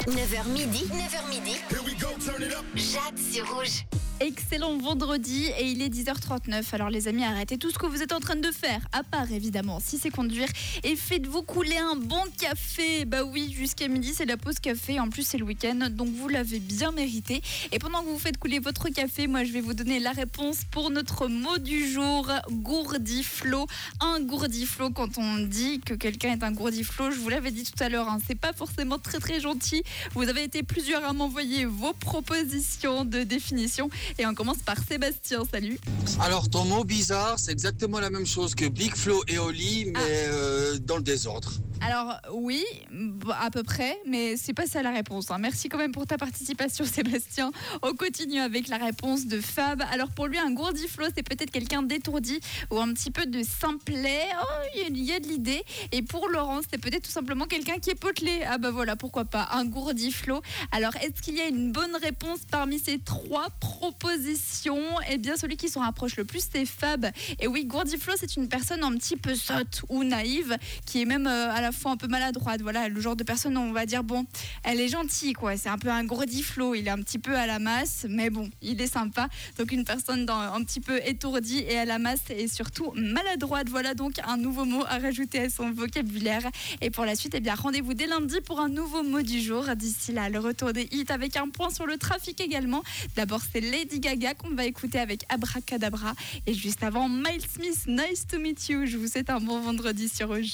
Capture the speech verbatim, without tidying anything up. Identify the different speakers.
Speaker 1: neuf heures midi, neuf heures midi. Jade sur Rouge.
Speaker 2: Excellent vendredi et il est dix heures trente-neuf. Alors les amis, arrêtez tout ce que vous êtes en train de faire, à part évidemment si c'est conduire, et faites-vous couler un bon café. Bah oui, jusqu'à midi c'est la pause café, en plus c'est le week-end, donc vous l'avez bien mérité. Et pendant que vous faites couler votre café, moi je vais vous donner la réponse pour notre mot du jour, gourdiflot. Un gourdiflot, quand on dit que quelqu'un est un gourdiflot, je vous l'avais dit tout à l'heure, hein, c'est pas forcément très très gentil. Vous avez été plusieurs à m'envoyer vos propositions de définition. Et on commence par Sébastien, salut.
Speaker 3: Alors ton mot bizarre, c'est exactement la même chose que Big Flo et Oli, mais ah. euh, dans le désordre.
Speaker 2: Alors oui, à peu près, mais c'est pas ça la réponse. Hein. Merci quand même pour ta participation Sébastien. On continue avec la réponse de Fab. Alors pour lui, un gourdiflot, c'est peut-être quelqu'un d'étourdi ou un petit peu de simplet. Oh, il y a de l'idée. Et pour Laurence, c'est peut-être tout simplement quelqu'un qui est potelé. Ah bah voilà, pourquoi pas, un gourdiflot. Alors est-ce qu'il y a une bonne réponse parmi ces trois propositions? Eh bien celui qui s'en rapproche le plus, c'est Fab. Et oui, gourdiflot, c'est une personne un petit peu sotte ou naïve, qui est même euh, à la fois un peu maladroite. Voilà, le genre de personne où on va dire bon, elle est gentille quoi, c'est un peu un gourdiflot, il est un petit peu à la masse, mais bon, il est sympa. Donc une personne dans, un petit peu étourdie et à la masse et surtout maladroite. Voilà donc un nouveau mot à rajouter à son vocabulaire. Et pour la suite, eh bien rendez-vous dès lundi pour un nouveau mot du jour. D'ici là, le retour des hits avec un point sur le trafic également. D'abord, c'est Lady Gaga qu'on va écouter avec Abracadabra et juste avant Miles Smith, Nice to meet you. Je vous souhaite un bon vendredi sur Rouge.